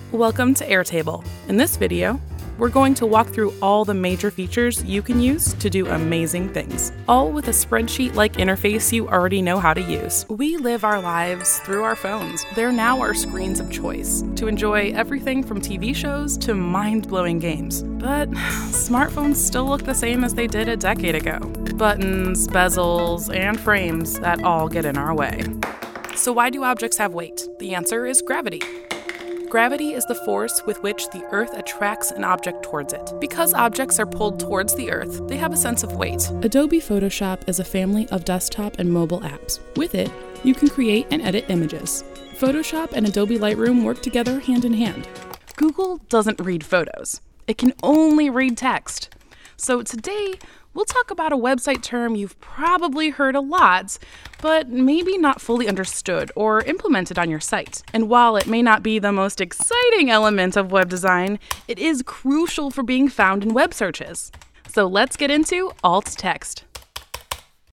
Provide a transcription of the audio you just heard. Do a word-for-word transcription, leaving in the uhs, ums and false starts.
Welcome to Airtable. In this video, we're going to walk through all the major features you can use to do amazing things, all with a spreadsheet-like interface you already know how to use. We live our lives through our phones. They're now our screens of choice to enjoy everything from T V shows to mind-blowing games. But smartphones still look the same as they did a decade ago. Buttons, bezels, and frames that all get in our way. So why do objects have weight? The answer is gravity. Gravity is the force with which the Earth attracts an object towards it. Because objects are pulled towards the Earth, they have a sense of weight. Adobe Photoshop is a family of desktop and mobile apps. With it, you can create and edit images. Photoshop and Adobe Lightroom work together hand in hand. Google doesn't read photos. It can only read text. So today, we'll talk about a website term you've probably heard a lot, but maybe not fully understood or implemented on your site. And while it may not be the most exciting element of web design, it is crucial for being found in web searches. So let's get into alt text.